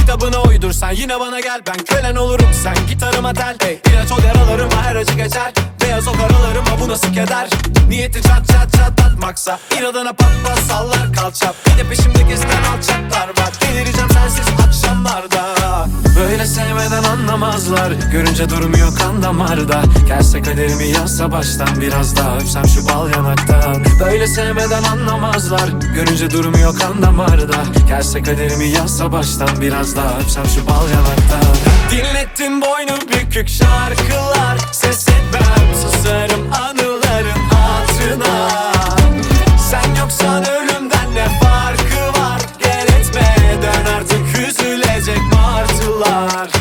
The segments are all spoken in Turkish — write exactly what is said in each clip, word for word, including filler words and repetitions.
kitabına uydursan yine bana gel. Ben kölen olurum, sen gitarıma tel. Hey, ilaç ol yaralarıma, her acı geçer. Beyaz o karalarıma, bu nasıl keder. Niyeti çat çat çatlatmaksa inadına pat pat sallar kalça. Bir de peşimde gezen alçaklar var. Delireceğim sensiz akşamlarda. Böyle sevmeden anlamazlar, görünce durmuyor kan damarda. Gelse kaderimi yazsa baştan, biraz daha öpsem şu bal yanaktan. Böyle sevmeden anlamazlar, görünce durmuyor kan damarda. Gelse kaderimi yazsa baştan, biraz daha öpsem şu bal yanaktan. Dinlettin boynu bükük şarkılar, ses etmem, susarım anıların hatırına. Sen yoksan ölümden ne farkı var? Gel etme, dön artık, üzülecek martılar.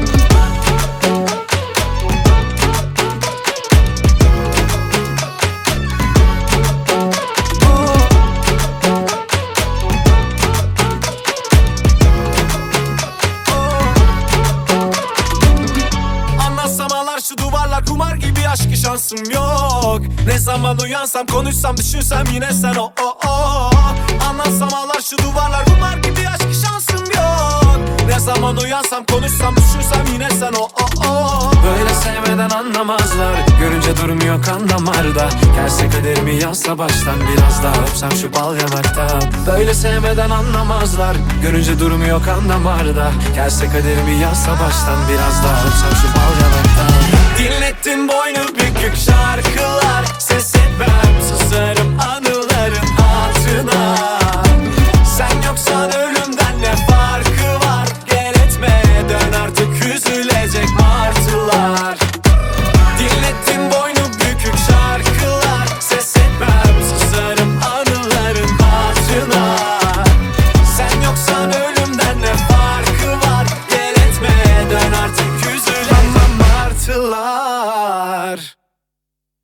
Şu duvarlar kumar gibi, aşkı şansım yok. Ne zaman uyansam, konuşsam, düşünsem yine sen o o o. Anlatsam ağlar şu duvarlar kumar gibi, aşkı şansım yok. Ne zaman uyansam, konuşsam, düşünsem yine sen o o o. Böyle sevmeden anlamazlar, görünce durmuyor kan damarda. Gelse kaderimi yazsa baştan, biraz daha öpsem şu bal yanaktan. Böyle sevmeden anlamazlar, görünce durmuyor kan damarda. Gelse kaderimi yazsa baştan, biraz daha öpsem şu bal yanaktan. Dinlettin boynu bükük şarkılar, sesi